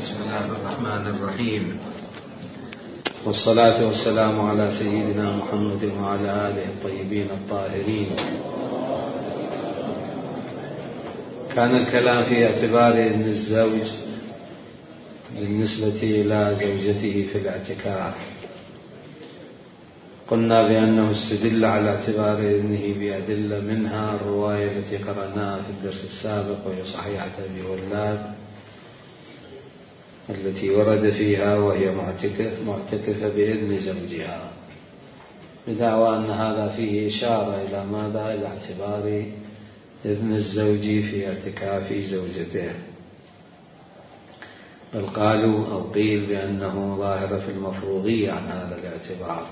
بسم الله الرحمن الرحيم، والصلاة والسلام على سيدنا محمد وعلى آله الطيبين الطاهرين. كان الكلام في اعتبار أن الزوج بالنسبة إلى زوجته في الاعتكاف. قلنا بأنه استدل على اعتبار إذنه بأدلة، منها الرواية التي قرأناها في الدرس السابق وهي صحيحة أبي ولاد، التي ورد فيها وهي معتكفة بإذن زوجها، بدعوى أن هذا فيه إشارة إلى ماذا؟ إلى اعتبار إذن الزوج في اعتكاف زوجته. بل قالوا أو قيل بأنه ظاهر في المفروضية عن هذا الاعتبار،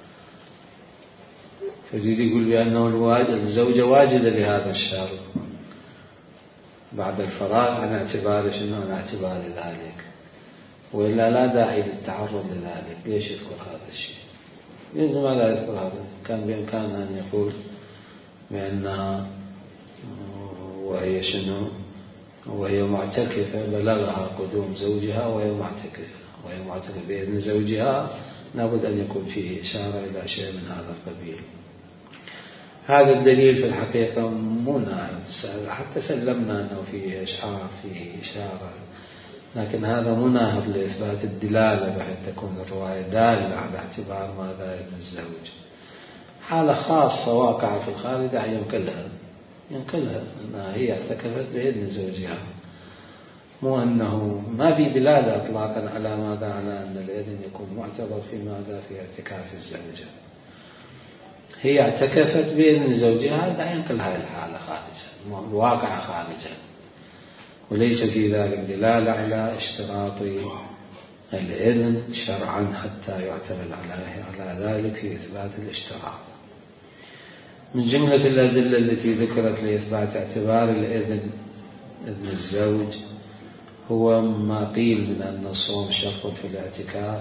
فجد يقول بأنه الزوجة واجدة لهذا الشرط بعد الفراغ عن اعتبار شنو؟ عن اعتبار ذلك، وإلا لا داعي للتعرض لذلك. ليش يذكر هذا الشيء؟ لماذا يذكر هذا؟ كان بإمكانه أن يقول بأنها وهي شنو؟ وهي معتكفة بلغها قدوم زوجها وهي معتكفة بإذن زوجها، لابد أن يكون فيه إشارة إلى شيء من هذا القبيل. هذا الدليل في الحقيقة مو ناهض، حتى سلمنا أنه فيه إشعار فيه إشارة، لكن هذا مناهض لإثبات الدلالة بحيث تكون الرواية دالة على اعتبار ماذا؟ ابن الزوج. حالة خاصة واقعة في الخارج ينقلها أنها هي اعتكفت بإذن زوجها، مو أنه ما في دلالة إطلاقا على ماذا؟ على أن الإذن يكون معتبر في ماذا؟ في اعتكاف الزوجة. هي اعتكفت بإذن زوجها، لا ينقلها الحالة خارجا، الواقع خارجا، وليس في ذلك دلالة على اشتراط الإذن شرعا حتى يعتمد على ذلك في إثبات الاشتراط. من جملة الأدلة التي ذكرت لإثبات اعتبار الإذن إذن الزوج هو ما قيل من أن الصوم شرط في الاعتكاف،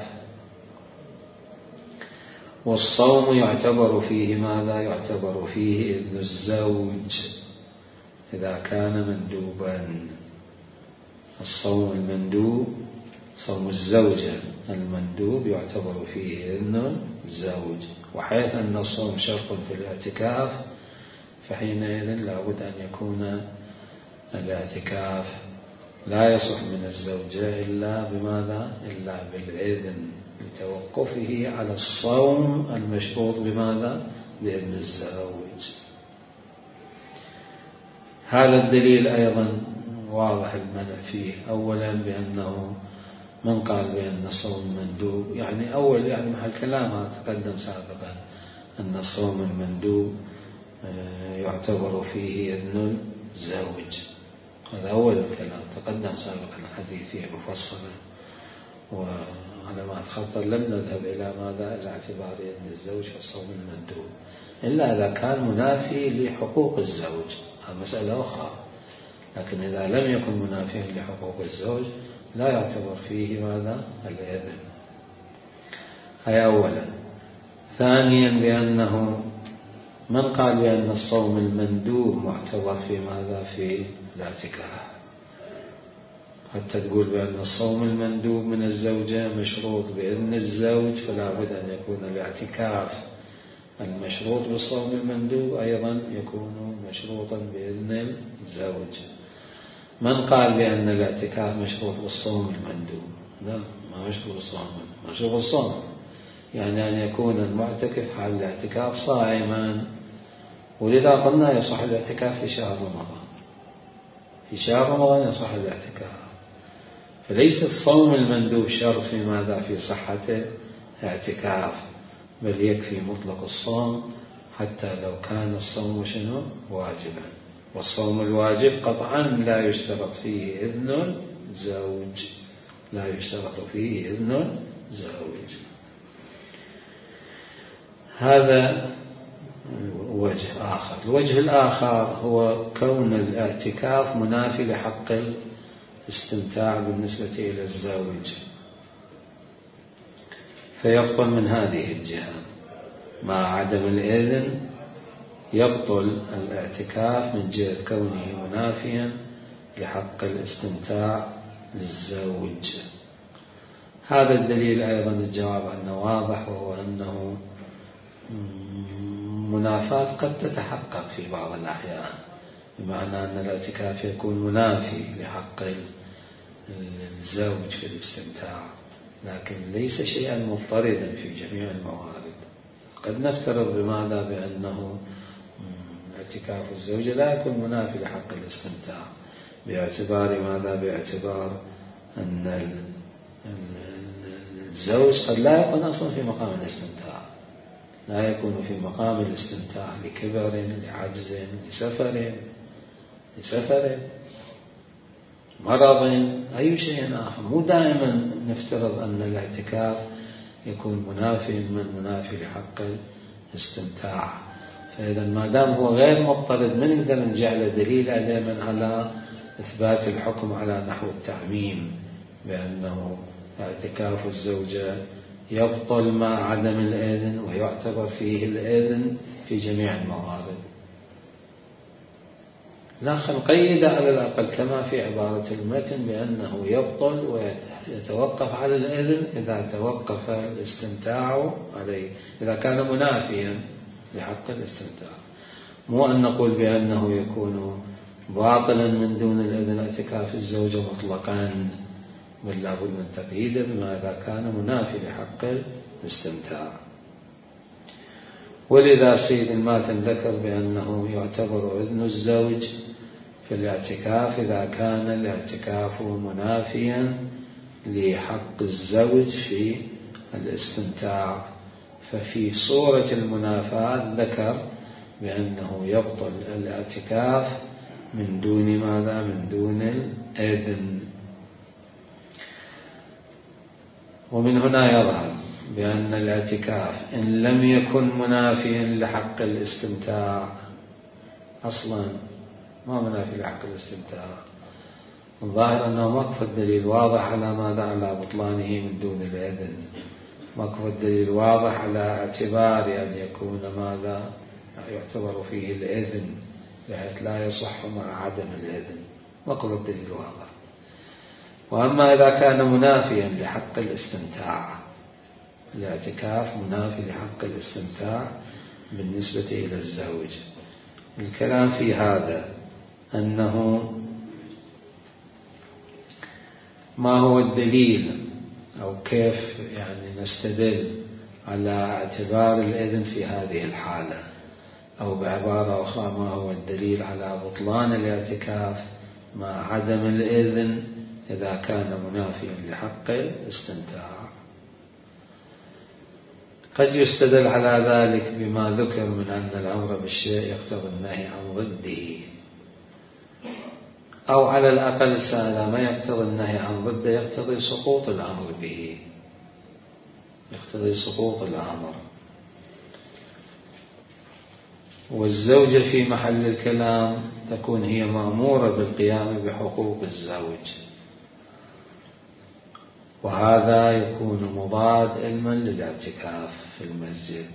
والصوم يعتبر فيه ماذا؟ يعتبر فيه إذن الزوج إذا كان مندوبا. الصوم المندوب، صوم الزوجة المندوب يعتبر فيه إذن الزوج، وحيث أن الصوم شرط في الاعتكاف فحينئذ لابد أن يكون الاعتكاف لا يصح من الزوجة إلا بماذا؟ إلا بالإذن، لتوقفه على الصوم المشروط بماذا؟ بإذن الزوج. هذا الدليل أيضا واضح المنع فيه. أولا بأنه من قال بأن الصوم مندوب، يعني محل كلامها تقدم سابقا أن الصوم المندوب يعتبر فيه إذن الزوج، هذا أول الكلام تقدم سابقا الحديث فيه مفصلا، وعلى ما أتخطر لم نذهب إلى ماذا؟ إلى اعتبار إذن الزوج في الصوم المندوب إلا إذا كان منافي لحقوق الزوج، هذه مسألة أخرى، لكن إذا لم يكن منافيا لحقوق الزوج لا يعتبر فيه ماذا؟ الإذن. هذا أولا. ثانيا بأنه من قال بأن الصوم المندوب معتبر في ماذا؟ في الاعتكاف، حتى تقول بأن الصوم المندوب من الزوجة مشروط بإذن الزوج، فلا بد أن يكون الاعتكاف المشروط بالصوم المندوب أيضا يكون مشروطا بإذن الزوج. من قال بأن الاعتكاف مشروط بالصوم المندوب؟ لا، ما مشروط بالصوم المندوب، مشروط بالصوم، يعني أن يكون المعتكف حال الاعتكاف صائما، ولذا قلنا يصح الاعتكاف في شهر رمضان، في شهر رمضان يصح الاعتكاف، فليس الصوم المندوب شرط في ماذا؟ في صحة اعتكاف، بل يكفي مطلق الصوم حتى لو كان الصوم شنو؟ واجبا. والصوم الواجب قطعا لا يشترط فيه إذن زوج، لا يشترط فيه إذن زوج. هذا وجه آخر. الوجه الآخر هو كون الاعتكاف منافي لحق الاستمتاع بالنسبة إلى الزوج، فيبطل من هذه الجهة. مع عدم الإذن يبطل الاعتكاف من جهة كونه منافيا لحق الاستمتاع للزوج. هذا الدليل أيضا الجواب عنه واضح، وهو أنه منافاة قد تتحقق في بعض الأحيان، بمعنى أن الاعتكاف يكون منافي لحق الزوج في الاستمتاع، لكن ليس شيئا مضطردا في جميع الموارد. قد نفترض بماذا؟ بأنه اعتكاف الزوجة لا يكون منافي لحق الاستمتاع، باعتبار ماذا؟ باعتبار أن الزوج قد لا يكون أصلا في مقام الاستمتاع، لا يكون في مقام الاستمتاع لكبر، لعجز، لسفر، مرض، أي شيء آخر. مو دائما نفترض أن الاعتكاف يكون منافي لحق الاستمتاع. فإذا ما دام هو غير مضطرد من نقدر نجعل دليل دائما على إثبات الحكم على نحو التعميم، بأنه اعتكاف الزوجة يبطل مع عدم الإذن ويعتبر فيه الإذن في جميع الموارد. لا نقيد على الأقل كما في عبارة المتن بأنه يبطل ويتوقف على الإذن إذا توقف الاستمتاع عليه، إذا كان منافيا لحق الاستمتاع. مو أن نقول بأنه يكون باطلا من دون الإذن اعتكاف الزوجة مطلقا، بل لا بد من تقييده بما إذا كان منافي لحق الاستمتاع. ولذا سيد الماتن ذكر بأنه يعتبر إذن الزوج في الاعتكاف إذا كان الاعتكاف منافيا لحق الزوج في الاستمتاع. ففي صورة المنافاة ذكر بأنه يبطل الاعتكاف من دون ماذا؟ من دون الإذن. ومن هنا يظهر بأن الاعتكاف إن لم يكن منافيا لحق الاستمتاع أصلا، ما منافي لحق الاستمتاع، الظاهر أنه ماكو الدليل واضح على ماذا؟ على بطلانه من دون الإذن. ماكو الدليل واضح على اعتبار أن يكون ماذا؟ يعتبر فيه الإذن بحيث لا يصح مع عدم الإذن. ماكو الدليل واضح. وأما إذا كان منافيا لحق الاستمتاع، الاعتكاف منافي لحق الاستمتاع بالنسبة إلى الزوج. الكلام في هذا أنه ما هو الدليل أو كيف يعني نستدل على اعتبار الإذن في هذه الحالة، أو بعبارة أخرى ما هو الدليل على بطلان الاعتكاف مع عدم الإذن إذا كان منافيا لحق الاستمتاع. قد يستدل على ذلك بما ذكر من أن الأمر بالشيء يقتضي النهي عن ضده، أو على الأقل سأل ما يقتضي النهي عن ضده يقتضي سقوط الأمر به، يقتضي سقوط الأمر. والزوجة في محل الكلام تكون هي مأمورة بالقيام بحقوق الزوج، وهذا يكون مضاد علما للاعتكاف في المسجد.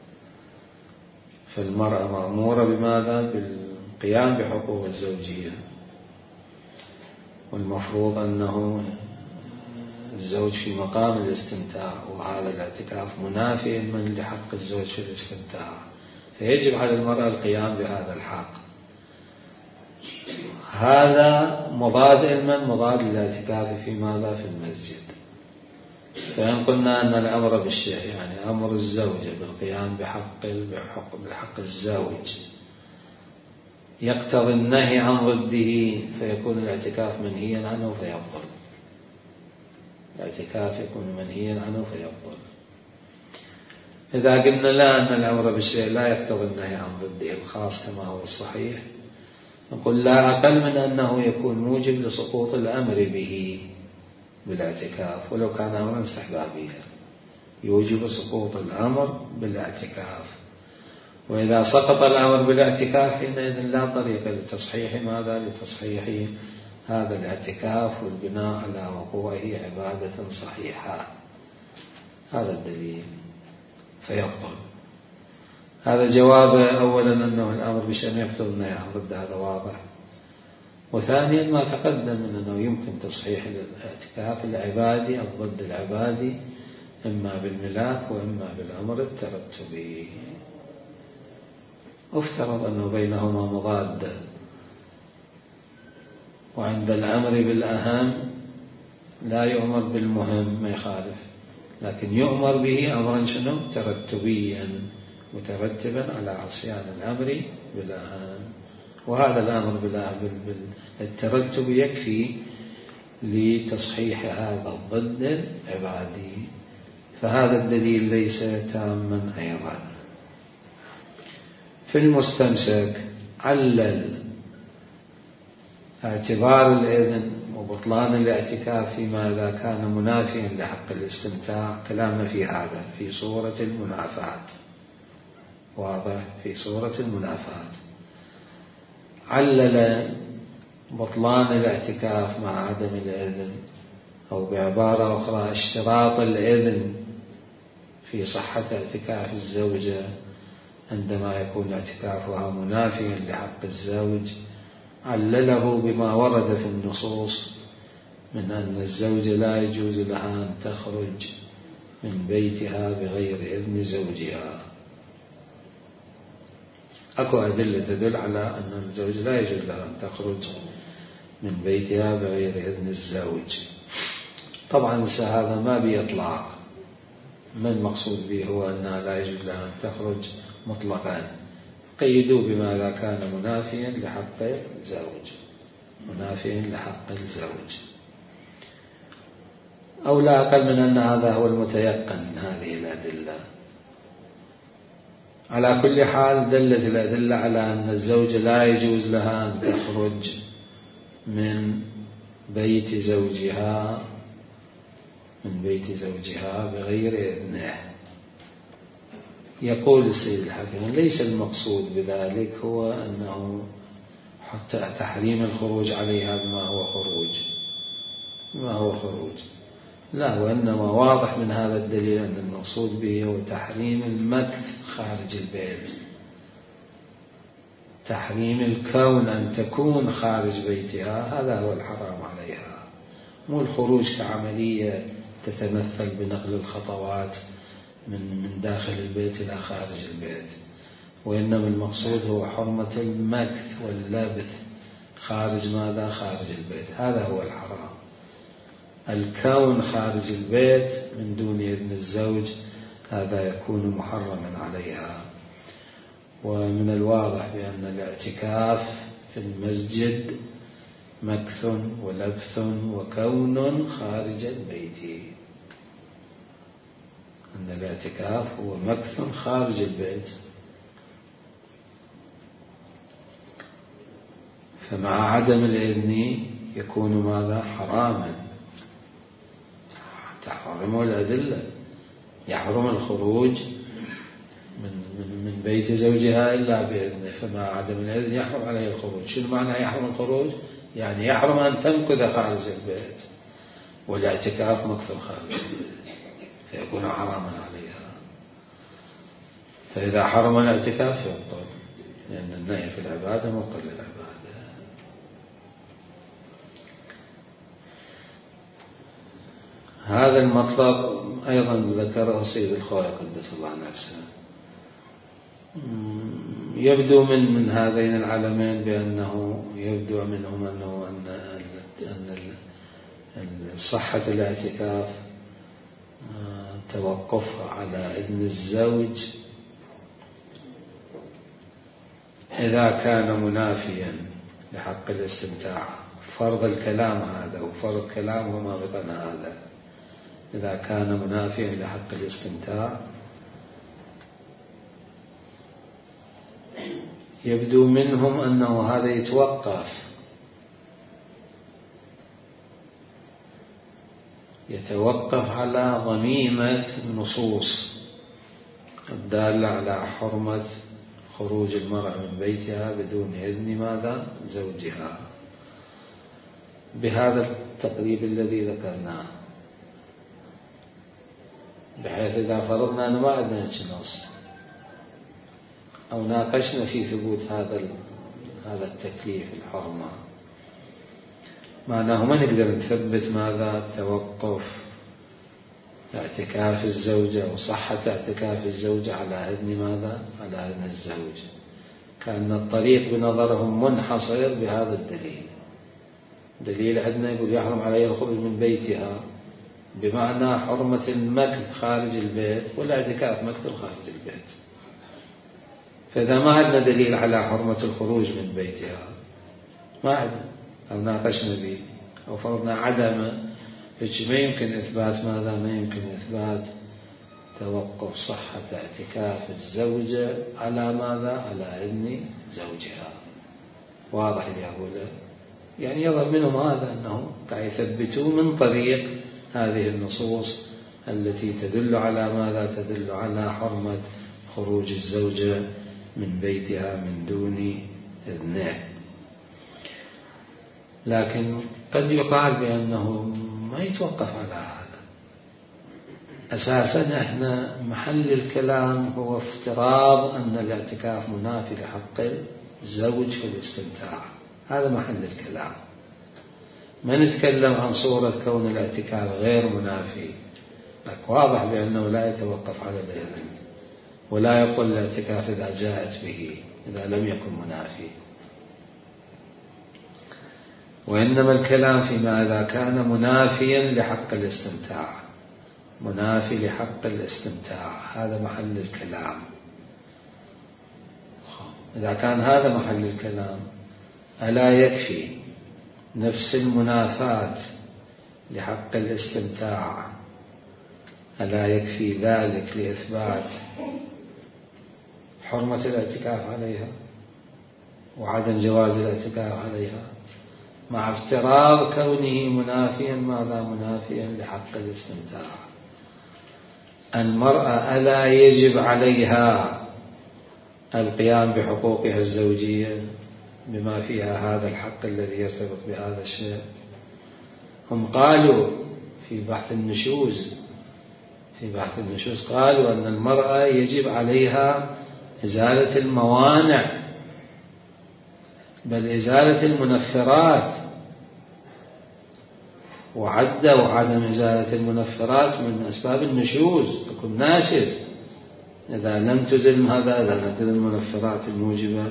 فالمرأة مأمورة بماذا؟ بالقيام بحقوق الزوجية، والمفروض أنه الزوج في مقام الاستمتاع، وهذا الاعتكاف منافي علما لحق الزوج في الاستمتاع، فيجب على المرأة القيام بهذا الحق. هذا مضاد علما مضاد للاعتكاف في ماذا؟ في المسجد. فإن قلنا أن الأمر بالشيء يعني أمر الزوجة بالقيام بحق الزوج يقتضي النهي عن ضده، فيكون الاعتكاف منهيا عنه فيبطل. الاعتكاف يكون منهيا عنه فيبطل. إذا قلنا لا، أن الأمر بالشيء لا يقتضي النهي عن ضده الخاص كما هو الصحيح، نقول لا أقل من أنه يكون موجب لسقوط الأمر به بالاعتكاف، ولو كان أمرا استحبابيا يوجب سقوط الأمر بالاعتكاف. وإذا سقط الأمر بالاعتكاف حينئذ لا طريق لتصحيح ماذا؟ لتصحيح هذا الاعتكاف والبناء على وقوعه عبادة صحيحة. هذا الدليل فيبطل. هذا جواب أولا أنه الأمر بشأن يقتضي النهي عن ضده، هذا واضح. وثانيا ما تقدم من أنه يمكن تصحيح الاعتكاف العبادي أو ضد العبادي إما بالملاك وإما بالأمر الترتبي. افترض أنه بينهما مضادة، وعند الأمر بالأهم لا يؤمر بالمهم ما يخالف، لكن يؤمر به أمرا شنو ترتبيا مترتبا على عصيان الأمر بالأهم، وهذا الأمر بالترتب يكفي لتصحيح هذا الضد العبادي، فهذا الدليل ليس تاما أيضا. في المستمسك علل اعتبار الإذن وبطلان الاعتكاف فيما إذا كان منافيا لحق الاستمتاع، كلامنا في هذا في صورة المنافاة، واضح في صورة المنافاة. علل بطلان الاعتكاف مع عدم الإذن، أو بعبارة أخرى اشتراط الإذن في صحة اعتكاف الزوجة عندما يكون اعتكافها منافيا لحق الزوج، علله بما ورد في النصوص من أن الزوجة لا يجوز لها أن تخرج من بيتها بغير إذن زوجها. أكو أدلة تدل على أن الزوج لا يجوز لها أن تخرج من بيتها بغير إذن الزوج. طبعا هذا ما بيطلق، ما المقصود به هو أنها لا يجوز لها أن تخرج مطلقا، قيدوا بما إذا كان منافيا لحق الزوج، منافيا لحق الزوج، أو لا أقل من أن هذا هو المتيقن من هذه الأدلة. على كل حال دلت الأدلة على أن الزوجة لا يجوز لها أن تخرج من بيت زوجها بغير إذنه. يقول السيد الحاكم ليس المقصود بذلك هو أنه حتى تحريم الخروج عليها بما هو خروج، لا، وإنما واضح من هذا الدليل أن المقصود به هو تحريم المكث خارج البيت، تحريم الكون أن تكون خارج بيتها، هذا هو الحرام عليها، مو الخروج كعملية تتمثل بنقل الخطوات من داخل البيت إلى خارج البيت، وإنما المقصود هو حرمة المكث واللبث خارج ماذا؟ خارج البيت، هذا هو الحرام. الكون خارج البيت من دون إذن الزوج هذا يكون محرما عليها. ومن الواضح بأن الاعتكاف في المسجد مكث ولبث وكون خارج البيت، أن الاعتكاف هو مكث خارج البيت، فمع عدم الإذن يكون ماذا؟ حراما، تحرم الأدلة، يحرم الخروج من بيت زوجها إلا بإذنه، فمع عدم الإذن يحرم عليه الخروج. شنو معنى يحرم الخروج؟ يعني يحرم أن تمكث خارج البيت، والاعتكاف مكث خارج البيت فيكون حراما عليها. فإذا حرم الاعتكاف يبطل، لأن النهي في العبادة مبطل للعبادة. هذا المطلب أيضا ذكره سيد الخوئي قدس الله نفسه. يبدو من هذين العلمين بأنه يبدو منهم أن صحة الاعتكاف توقف على إذن الزوج إذا كان منافيا لحق الاستمتاع. فرض الكلام هذا وفرض كلامه ما بطن هذا، إذا كان منافيا لحق الاستمتاع يبدو منهم أنه هذا يتوقف على ضميمة النصوص الدالة على حرمة خروج المرأة من بيتها بدون إذن ماذا؟ زوجها، بهذا التقريب الذي ذكرناه، بحيث إذا فرضنا أنه ما عندنا نص أو ناقشنا في ثبوت هذا التكليف الحرمة، معناه ما نقدر نثبت ماذا؟ توقف اعتكاف الزوجة وصحة اعتكاف الزوجة على إذن ماذا؟ على إذن الزوج. كأن الطريق بنظرهم منحصر بهذا الدليل. دليل عندنا يقول يحرم عليها الخروج من بيتها، بمعنى حرمة المكث خارج البيت والاعتكاف مكث خارج البيت. فإذا ما عندنا دليل على حرمة الخروج من بيتها ما عندنا، أو ناقشنا به أو فرضنا عدمه، ما يمكن إثبات ماذا؟ ما يمكن إثبات توقف صحة اعتكاف الزوجة على ماذا؟ على إذن زوجها. واضح اللي أقوله؟ يعني يظهر منهم هذا أنه قاعد يثبتوا من طريق هذه النصوص التي تدل على ماذا؟ تدل على حرمة خروج الزوجة من بيتها من دون إذنه. لكن قد يقال بأنه ما يتوقف على هذا. أساسا احنا محل الكلام هو افتراض أن الاعتكاف منافي لحق الزوج في الاستمتاع، هذا محل الكلام. ما نتكلم عن صورة كون الاعتكاف غير منافي، لكن واضح بأنه لا يتوقف على الإذن، ولا يقول الاعتكاف إذا جاءت به إذا لم يكن منافي، وإنما الكلام فيما إذا كان منافيا لحق الاستمتاع، منافي لحق الاستمتاع، هذا محل الكلام. إذا كان هذا محل الكلام ألا يكفي نفس المنافاة لحق الاستمتاع، ألا يكفي ذلك لإثبات حرمة الاعتكاف عليها وعدم جواز الاعتكاف عليها، مع افتراض كونه منافيا ماذا؟ منافيا لحق الاستمتاع. المرأة ألا يجب عليها القيام بحقوقها الزوجية بما فيها هذا الحق الذي يرتبط بهذا الشيء؟ هم قالوا في بحث النشوز قالوا أن المرأة يجب عليها إزالة الموانع، بل إزالة المنفرات، وعدوا عدم إزالة المنفرات من أسباب النشوز، تكون ناشز إذا لم تزل هذا، إذا لم تزل المنفرات الموجبة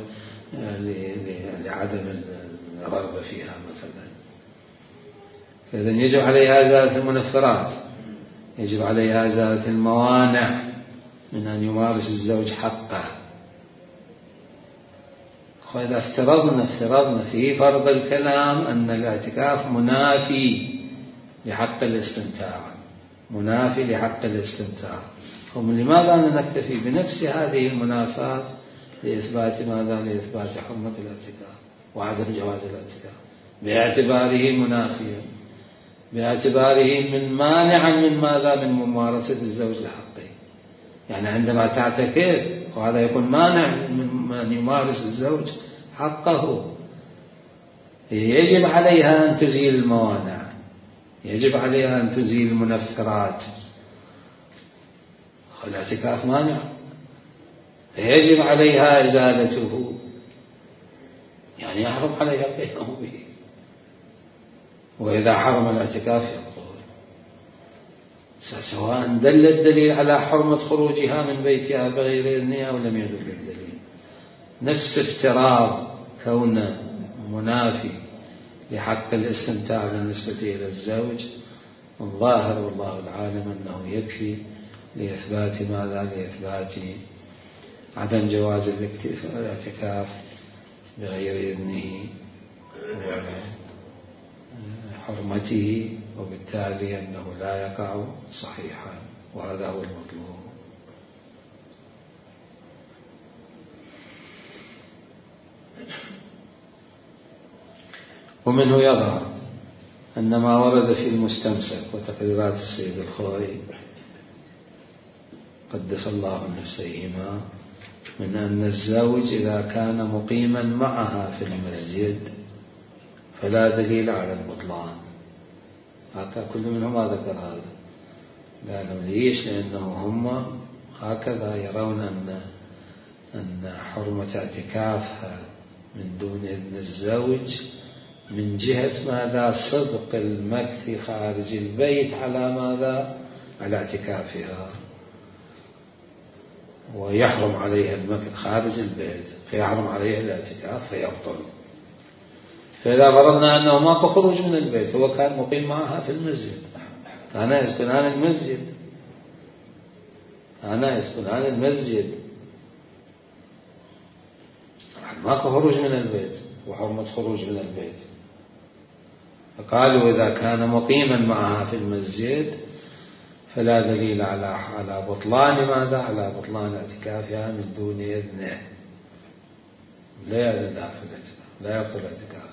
لعدم الرغبة فيها مثلا. فإذا يجب عليها إزالة المنفرات، يجب عليها إزالة الموانع من أن يمارس الزوج حقه. وإذا افترضنا في فرض الكلام أن الاعتكاف منافي لحق الاستمتاع، منافي لحق الاستمتاع، لماذا نكتفي بنفس هذه المنافاة لإثبات ماذا؟ لإثبات حرمة الاعتكاف وعدم جواز الاعتكاف، باعتباره منافيا، باعتباره من مانعا من ماذا؟ من ممارسة الزوج لحقه. يعني عندما تعتكف وهذا يكون مانع من يمارس الزوج حقه، يجب عليها أن تزيل الموانع، يجب عليها أن تزيل المنفرات. الاعتكاف مانع، يجب عليها إزالته، يعني يحرم عليها القيام به. وإذا حرم الاعتكاف يقول سواء دل الدليل على حرمة خروجها من بيتها بغير إذنها أو لم يدل الدليل، نفس افتراض كونه منافي لحق الاستمتاع بالنسبة إلى الزوج، الظاهر والله العالم أنه يكفي لإثبات ماذا؟ لإثبات عدم جواز الاعتكاف بغير إذنه وحرمته، وبالتالي أنه لا يقع صحيحا، وهذا هو المطلوب. ومنه يظهر أن ما ورد في المستمسك وتقريرات السيد الخوئي قدس الله نفسيهما من أن الزوج إذا كان مقيما معها في المسجد فلا دليل على البطلان. هكذا كل منهم ما ذكر هذا، قالوا ليش؟ لأنه هم هكذا يرون أن حرمة اعتكافها من دون إذن الزوج من جهة ماذا؟ صدق المكث خارج البيت على ماذا؟ على اعتكافها، ويحرم عليها المكث خارج البيت فيحرم عليها الاعتكاف فيبطل. فإذا فرضنا أنه ماكو خروج من البيت، هو كان مقيم معها في المسجد، كان يسكنان المسجد، ماكو خروج من البيت وحرمة خروج من البيت، فقالوا إذا كان مقيما معها في المسجد فلا دليل على بطلان ماذا؟ على بطلان اعتكافها من دون إذنه، لا يأذن لها في الاعتكاف، لا يبطل اعتكافه،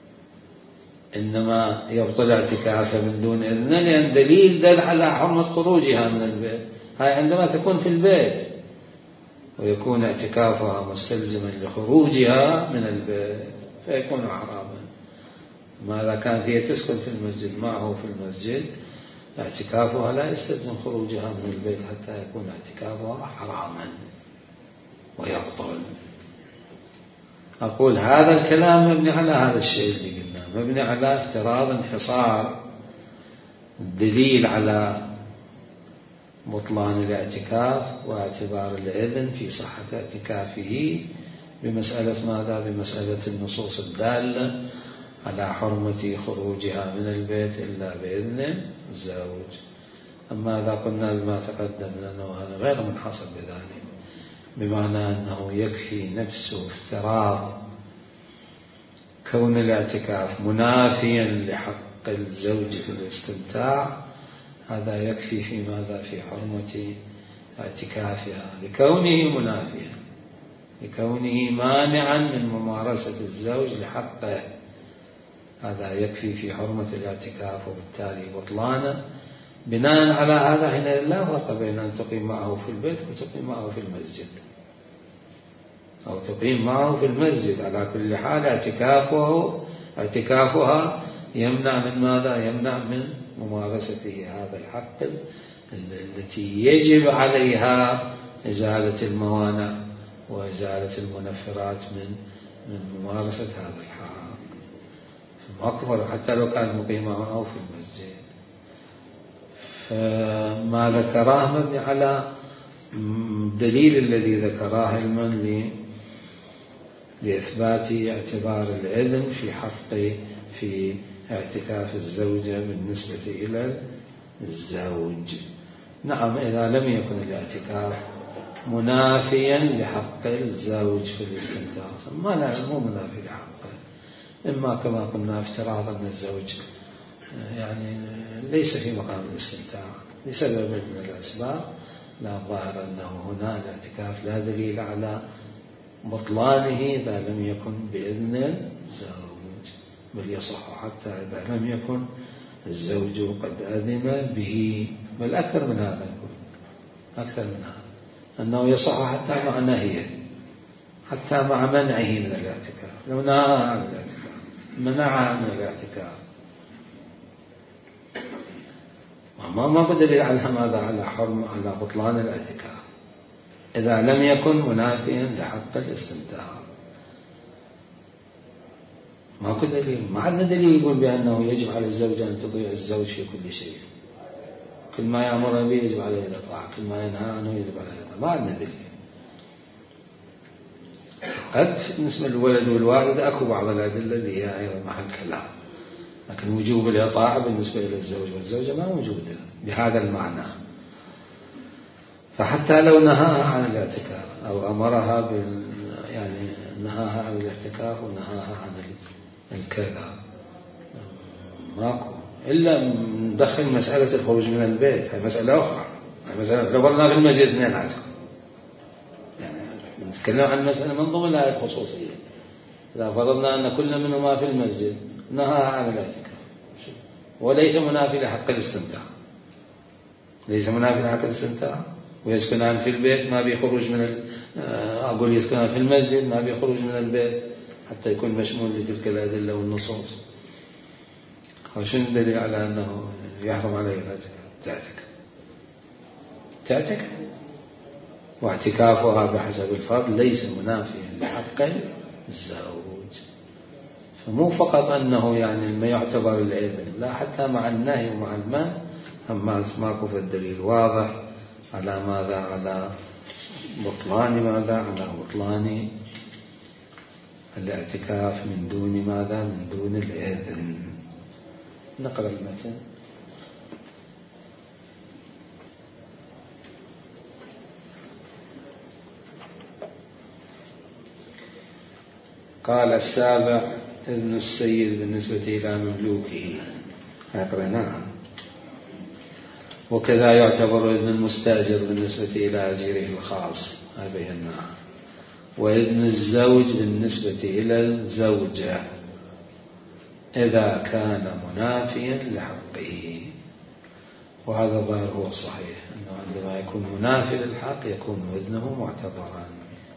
إنما يبطل اعتكافه من دون إذنه لأن دليل دل على حرمة خروجها من البيت. هاي عندما تكون في البيت ويكون اعتكافها مستلزما لخروجها من البيت فيكون حراما. ماذا كانت هي تسكن في المسجد معه في المسجد، اعتكافها لا يستلزم خروجها من البيت حتى يكون اعتكافها حراما ويبطل. أقول هذا الكلام مبني على هذا الشيء اللي قلناه، مبني على افتراض انحصار الدليل على بطلان الاعتكاف واعتبار الإذن في صحة اعتكافه بمسألة ماذا؟ بمسألة النصوص الدالة على حرمة خروجها من البيت إلا بإذن الزوج. أما إذا قلنا بما تقدم لأنه هذا غير منحصر بذلك، بمعنى أنه يكفي نفسه افتراض كون الاعتكاف منافيا لحق الزوج في الاستمتاع، هذا يكفي في ماذا؟ في حرمة اعتكافها لكونه منافيا، لكونه مانعا من ممارسة الزوج لحقه، هذا يكفي في حرمة الاعتكاف وبالتالي بطلانه. بناء على هذا هنا لا فرق بين أن تقيم معه في البيت وتقيم معه في المسجد، أو تقيم معه في المسجد. على كل حال اعتكافها يمنع من ماذا؟ يمنع من ممارسته هذا الحق التي يجب عليها إزالة الموانع وإزالة المنفرات من ممارسة هذا الحق أكبر حتى لو كان مقيما معه في المسجد. فما ذكراه مبني على الدليل الذي ذكراه علما لإثبات اعتبار الإذن في اعتكاف الزوجة بالنسبة إلى الزوج. نعم، إذا لم يكن الاعتكاف منافيا لحق الزوج في الاستمتاع، ما لا مو منافي لحقه، إما كما قلنا افتراض أن الزوج يعني ليس في مقام الاستمتاع لسبب من الأسباب، لا ظاهر أنه هنا الاعتكاف لا دليل على بطلانه إذا لم يكن بإذن الزوج، بل يصح حتى إذا لم يكن الزوج قد أذن به، بل أكثر من هذا، أنه يصح حتى مع نهيه، حتى مع منعه من الاعتكاف. لو نهاها عن الاعتكاف، منعها من الاعتكاف، ما بدليل على ماذا؟ على بطلان الاعتكاف إذا لم يكن منافيا لحق الاستمتاع. ماكو دليل، ما عندنا دليل يقول بأنه يجب على الزوجة أن تطيع الزوج في كل شيء، كل ما يأمر به يجب عليه الإطاعة، كل ما ينهى عنه يجب عليه الإطاعة، ما عندنا دليل. قد بالنسبة للولد والوالد أكو بعض الأدلة اللي هي أيضا محل كلام، لكن وجوب الإطاعة بالنسبة للزوج والزوجة ما موجودة بهذا المعنى. فحتى لو نهاها عن الاعتكاف أو أمرها يعني نهاها عن الاعتكاف ونهاها عن الكذا، ماكو إلا ندخل مسألة الخروج من البيت، هي مسألة أخرى، هي مسألة لو قلنا في المسجد اثنين عتق، يعني نتكلم عن مسألة من ضمن الآية الخصوصية. إذا فرضنا أن كل منهما في المسجد نهاها عن الاعتكاف وليس منافي لحق الاستمتاع، ليس منافي لحق الاستمتاع، ويسكنان في البيت ما بيخرج أقول يسكنان في المسجد ما بيخرج من البيت حتى يكون مشمول لتلك الأدلة والنصوص. وشن الدليل على أنه يحرم عليه الاعتكاف؟ تعتكف واعتكافها بحسب الفرض ليس منافيا لحق الزوج، فمو فقط أنه يعني ما يعتبر الإذن، لا، حتى مع النهي ومع المنع ماكو في الدليل واضح على ماذا؟ على بطلان ماذا؟ على بطلان الاعتكاف من دون ماذا؟ من دون الإذن. نقرأ المتن. قال السابع: إذن السيد بالنسبة إلى مملوكه، قرأناها. وكذا يعتبر إذن المستأجر بالنسبة إلى أجيره الخاص، بيناها. وإذن الزوج بالنسبة إلى الزوجة إذا كان منافيا لحقه. وهذا ظاهر هو الصحيح، أنه عندما يكون منافي للحق يكون إذنه معتبرا،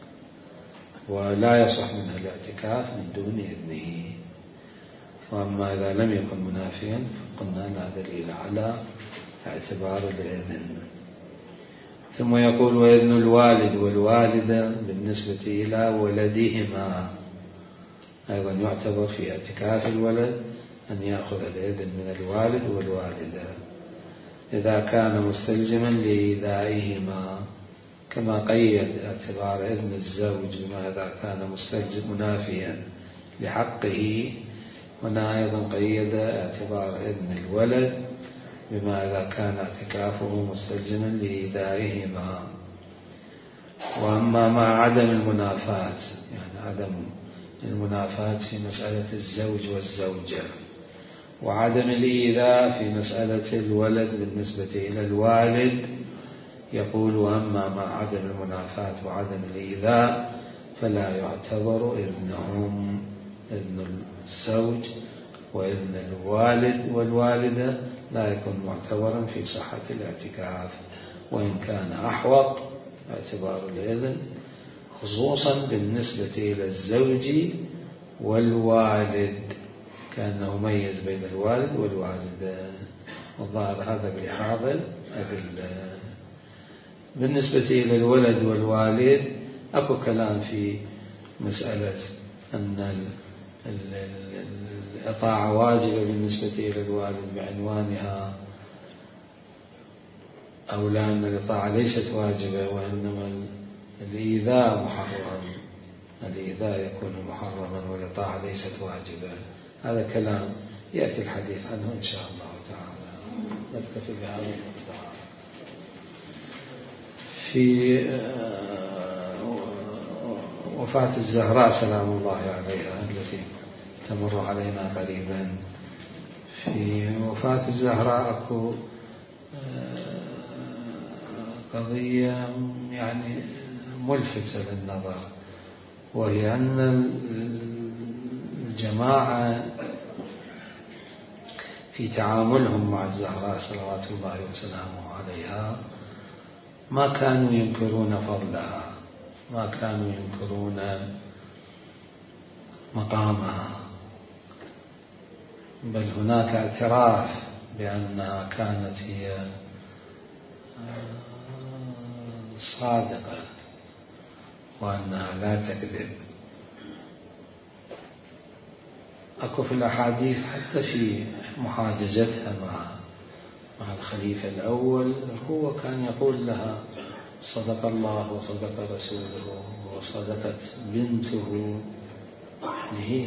ولا يصح منه الاعتكاف من دون إذنه. وأما إذا لم يكن منافيا قلنا لا دليل على اعتبار الإذن. ثم يقول: وإذن الوالد والوالدة بالنسبة إلى ولدهما أيضا يعتبر في اعتكاف الولد أن يأخذ الإذن من الوالد والوالدة إذا كان مستلزما لإيذائهما، كما قيد اعتبار إذن الزوج بما إذا كان مستلزم منافيا لحقه، هنا أيضا قيد اعتبار إذن الولد بما إذا كان اعتكافه مستلزما لإيذائهما. وأما مع عدم المنافاة، يعني عدم المنافاة في مسألة الزوج والزوجة، وعدم الإيذاء في مسألة الولد بالنسبة إلى الوالد، يقول: وأما مع عدم المنافاة وعدم الإيذاء فلا يعتبر إذنهم، إذن الزوج وإذن الوالد والوالدة لا يكون معتبرا في صحة الاعتكاف، وإن كان أحوط اعتبار الإذن، خصوصا بالنسبة إلى الزوج والوالد، كأنه ميز بين الوالد والوالدة، والظاهر هذا بلحاظ الأدلة. بالنسبة إلى الولد والوالد أكو كلام في مسألة أن الإطاعة واجبة بالنسبة إلى الوالد بعنوانها، أو لا، أن الإطاعة ليست واجبة وإنما الإيذاء محرم، الإيذاء يكون محرما والإطاعة ليست واجبة. هذا كلام يأتي الحديث عنه إن شاء الله تعالى. نكتفي بهذا المقدار. في وفاة الزهراء سلام الله عليها التي تمر علينا قريبا، في وفاة الزهراء أكو قضية يعني ملفتة للنظر، وهي أن الجماعة في تعاملهم مع الزهراء صلوات الله وسلامه عليها ما كانوا ينكرون فضلها، ما كانوا ينكرون مقامها، بل هناك اعتراف بأنها كانت هي صادقة وأنها لا تكذب. أكو في الأحاديث حتى في محاججتها مع الخليفة الأول، هو كان يقول لها: صدق الله وصدق رسوله وصدقت بنته هي،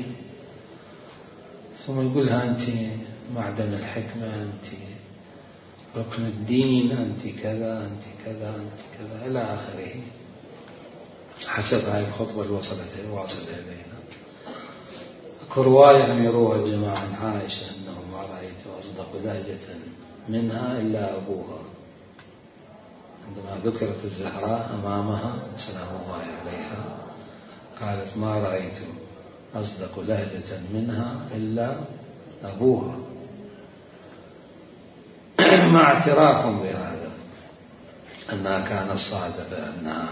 ثم يقولها: أنت معدن الحكمة، أنت ركن الدين، أنت كذا أنت كذا أنت كذا إلى آخره، حسب هذه الخطبة الواصلة إلينا. رواية يروها الجماعة عن عائشة أنه ما رأيت أصدق لهجة منها إلا أبوها، عندما ذكرت الزهراء أمامها سلام الله عليها قالت: ما رأيت أصدق لهجة منها إلا أبوها، مع اعترافهم بهذا أنها كانت صادقة، أنها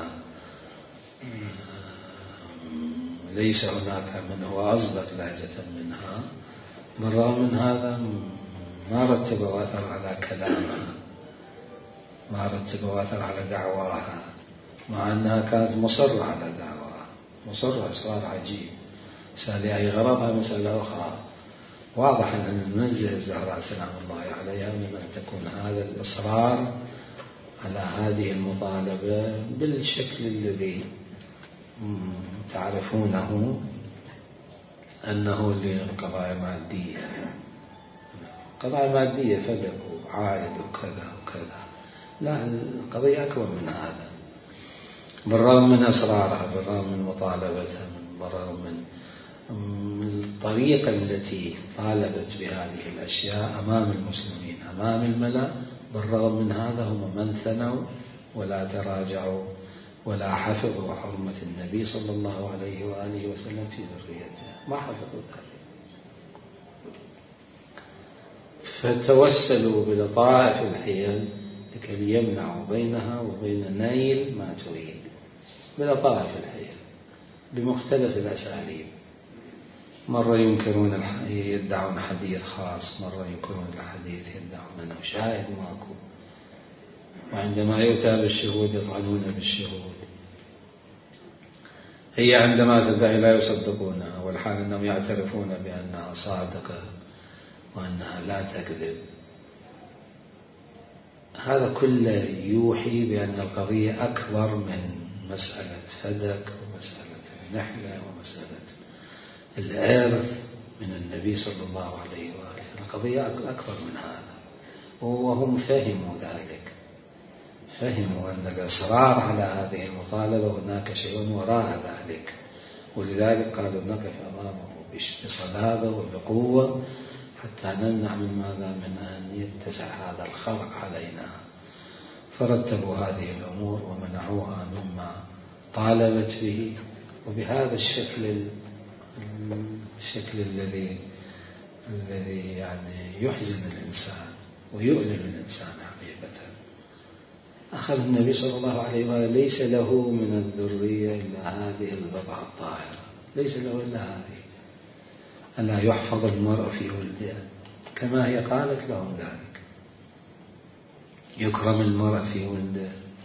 ليس هناك من هو أصدق لهجة منها. بالرغم من هذا ما رتب وأثر على كلامها، ما رتب وأثر على دعواها، مع أنها كانت مصرة على دعواها، مصرة إصرار عجيب، لأي غرض هذه مسألة أخرى. واضح أن ننزه الزهراء سلام الله عليها من أن تكون هذا الإصرار على هذه المطالبة بالشكل الذي تعرفونه أنه للقضايا مادية، قضايا مادية فدك وعائد وكذا وكذا. لا، القضية أكبر من هذا، بالرغم من أسرارها، بالرغم من مطالبتها، بالرغم من الطريقة التي طالبت بهذه الأشياء أمام المسلمين أمام الملأ. بالرغم من هذا هم من ثنوا ولا تراجعوا ولا حفظوا حرمة النبي صلى الله عليه وآله وسلم في ذريته، ما حفظوا ذلك. فتوسلوا بلطائف الحيل لكي يمنعوا بينها وبين نيل ما تريد، بلطائف الحيل بمختلف الأساليب. مرة ينكرون يدعون حديث خاص، مرة ينكرون الحديث يدعون أنه شاهد ماكو، وعندما يؤتى بالشهود يطعنون بالشهود. هي عندما تدعي لا يصدقونها، والحال أنهم يعترفون بأنها صادقة وأنها لا تكذب. هذا كله يوحي بأن القضية أكبر من مسألة فدك ومسألة النحلة ومسألة الإرث من النبي صلى الله عليه وآله. القضية أكبر من هذا، وهم فهموا ذلك، فهموا أن الإصرار على هذه المطالبة هناك شيء وراء ذلك، ولذلك قالوا نقف أمامه بصلابة وبقوة حتى نمنع من ماذا، من أن يتسع هذا الخرق علينا. فرتبوا هذه الأمور ومنعوها مما طالبت به، وبهذا الشكل الذي يعني يحزن الإنسان ويؤلم الإنسان حقيقة. أخذ النبي صلى الله عليه وآله ليس له من الذرية إلا هذه البضعة الطاهرة، ليس له إلا هذه. ألا يحفظ المرء في ولده كما هي قالت لهم ذلك، يكرم المرء في ولده.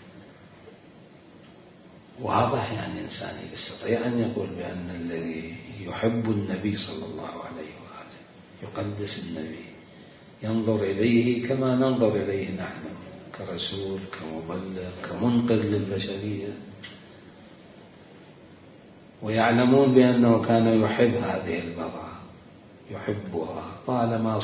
واضح يعني إنسان يستطيع أن يقول بأن الذي يحب النبي صلى الله عليه وآله يقدس النبي ينظر إليه كما ننظر إليه نحن كرسول، كمبلغ، كمنقذ للبشرية، ويعلمون بأنه كان يحب هذه البضعة، يحبها طالما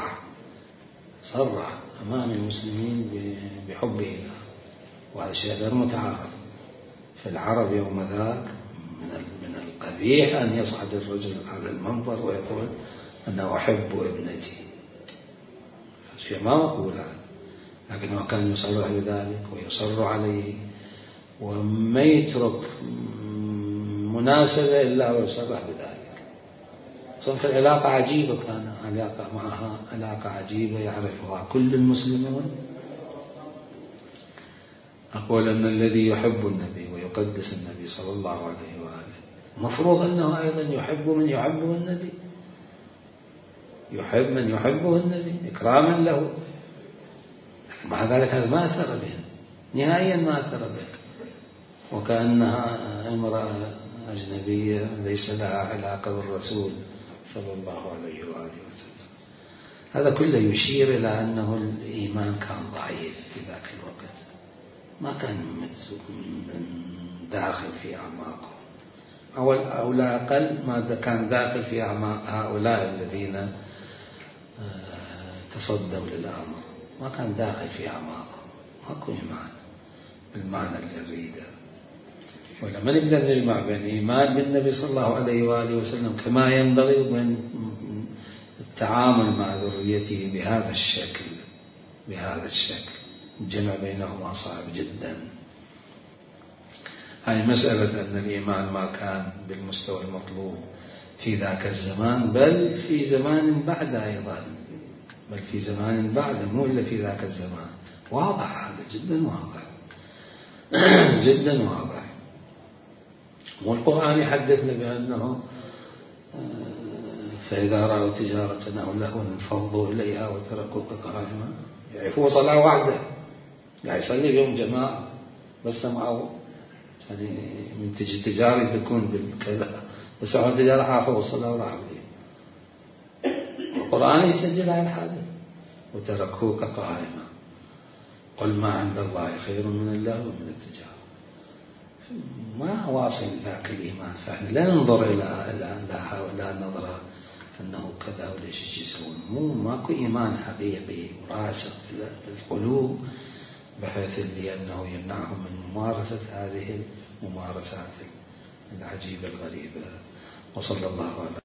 صرح أمام المسلمين بحبه لها. وهذا شيء غير متعارف في العرب يوم ذاك. من القبيح أن يصعد الرجل على المنبر ويقول أنا أحب ابنتي، شيء ما مقبول هذا، لكنه كان يصرح بذلك ويصر عليه، وما يترك مناسبة إلا ويصرح بذلك. صنف العلاقة عجيبة، كان علاقة معها علاقة عجيبة يعرفها كل المسلمون. أقول أن الذي يحب النبي ويقدس النبي صلى الله عليه وآله مفروض أنه أيضا يحب من يحبه النبي، يحب من يحبه النبي إكراما له. مع ذلك هذا ما أثر به نهائيا، ما أثر به، وكأنها امرأة أجنبية ليس لها علاقة بالرسول صلى الله عليه وآله وسلم. هذا كله يشير إلى أنه الإيمان كان ضعيف في ذاك الوقت، ما كان داخل في أعماقهم، أو لا أقل ما كان داخل في أعماق هؤلاء الذين تصدوا للأمر، ما كان داخل في أعماقهم، ماكو إيمان بالمعنى اللي نريده. ولما نقدر نجمع بين إيمان بالنبي صلى الله عليه وآله وسلم كما ينبغي وبين التعامل مع ذريته بهذا الشكل الجمع بينهما صعب جدا. هذه مسألة أن الإيمان ما كان بالمستوى المطلوب في ذاك الزمان، بل في زمان بعد أيضا، بل في زمان بعد، مو إلا في ذاك الزمان. واضح هذا، جدا واضح جدا واضح. والقرآن يحدثنا بأنه فإذا رأوا تجارة أو لهوا انفضوا إليها وتركوك قائما. يعرفوا صلاة واحدة، يعني يصلي بهم جماعة، بس سمعوا يعني من تجاري بيكون بالكذا وسعوا تجارة حافظ وصلوا وراء القرآن يسجل هاي الحالة وتركوك قائمة. قل ما عند الله خير من الله ومن التجارة. ما واصل ذاك الإيمان. فإحنا لا ننظر إلى هؤلاء نظرة أنه كذا وليش يسوون. ماكو إيمان حقيقي راسخ في القلوب بحيث لأنه يمنعهم من ممارسة هذه الممارسات العجيبة الغريبة. وصلى الله على